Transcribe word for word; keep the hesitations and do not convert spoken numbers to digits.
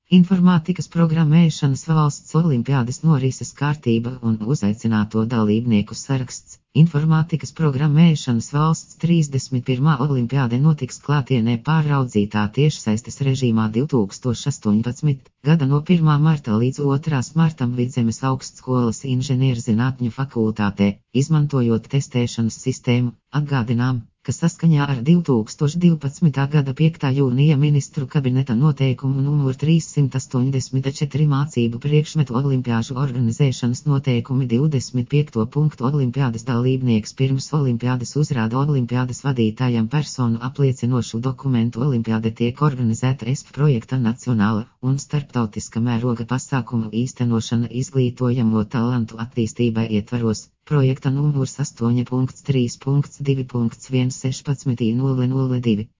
Informātikas programmēšanas valsts olimpiādes norises kārtība un uzaicināto dalībnieku saraksts. Informātikas programmēšanas valsts trīsdesmit pirmā olimpiāde notiks klātienē pārraudzītā tiešsaistes režīmā divtūkstoš astoņpadsmitā gada no pirmā marta līdz otrā martam Vidzemes augstskolas inženierzinātņu fakultātē, izmantojot testēšanas sistēmu. Atgādinām, ka saskaņā ar divtūkstoš divpadsmitā gada piektā jūnija ministru kabineta noteikumu numur trīssimt astoņdesmit četri mācību priekšmetu olimpiāžu organizēšanas noteikumi divdesmit piekto punktu olimpiādes dalībnieks pirms olimpiādes uzrāda olimpiādes vadītājam personu apliecinošu dokumentu. Olimpiāde tiek organizēta E S P projekta nacionāla un starptautiska mēroga pasākumu īstenošana izglītojamo talantu attīstībai ietvaros. Projekta numurs astoņi punkts trīs punkts divi punkts viens sešpadsmit nulle nulle divi.